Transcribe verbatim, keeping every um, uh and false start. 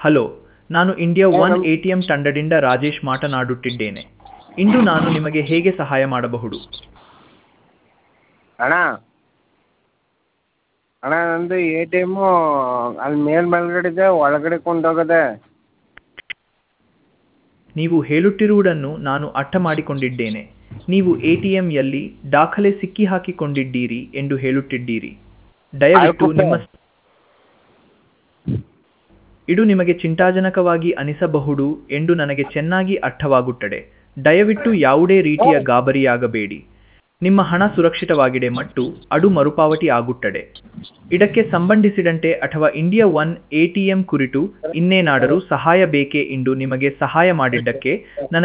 Hello, ನಾನು India ಏ one ನಮ್ ಎಟಿಎಂ ತಂಡದಿಂದ ರಾಜೇಶ್ ಮಾತನಾಡುತ್ತಿದ್ದೇನೆ. ಇಂದು ನಾನು ನಿಮಗೆ ಹೇಗೆ ಸಹಾಯ ಮಾಡಬಹುದು? ಅಣ್ಣ ಅಣ್ಣ ನಂದು ಎ ಟಿ ಎಮ್ಮು ಅಲ್ಲಿ ಮೇಲ್ ಮೇಲ್ಗಡೆ ಇದೆ, ಒಳಗಡೆ ಕೊಂಡೋಗದೆ. ನೀವು ಹೇಳುತ್ತಿರುವುದನ್ನು ನಾನು ಅರ್ಥ ಮಾಡಿಕೊಂಡಿದ್ದೇನೆ. ನೀವು ಎಟಿಎಂಯಲ್ಲಿ ದಾಖಲೆ ಸಿಕ್ಕಿಹಾಕಿಕೊಂಡಿದ್ದೀರಿ ಎಂದು ಹೇಳುತ್ತಿದ್ದೀರಿ. ದಯವಿಟ್ಟು ಆಯ್ತು ನಿಮ್ಮ ಇದು ನಿಮಗೆ ಚಿಂತಾಜನಕವಾಗಿ ಅನಿಸಬಹುದು ಎಂದು ನನಗೆ ಚೆನ್ನಾಗಿ ಅರ್ಥವಾಗುತ್ತದೆ. ದಯವಿಟ್ಟು ಯಾವುದೇ ರೀತಿಯ ಗಾಬರಿಯಾಗಬೇಡಿ. ನಿಮ್ಮ ಹಣ ಸುರಕ್ಷಿತವಾಗಿದೆ ಮತ್ತು ಅದು ಮರುಪಾವತಿ ಆಗುತ್ತದೆ. ಇದಕ್ಕೆ ಸಂಬಂಧಿಸಿದಂತೆ ಅಥವಾ ಇಂಡಿಯಾ ಒನ್ ಎಟಿಎಂ ಕುರಿತು ಇನ್ನೇನಾದರೂ ಸಹಾಯ ಬೇಕೇ ಎಂದು ನಿಮಗೆ ಸಹಾಯ ಮಾಡಿದ್ದಕ್ಕೆ ನನಗೆ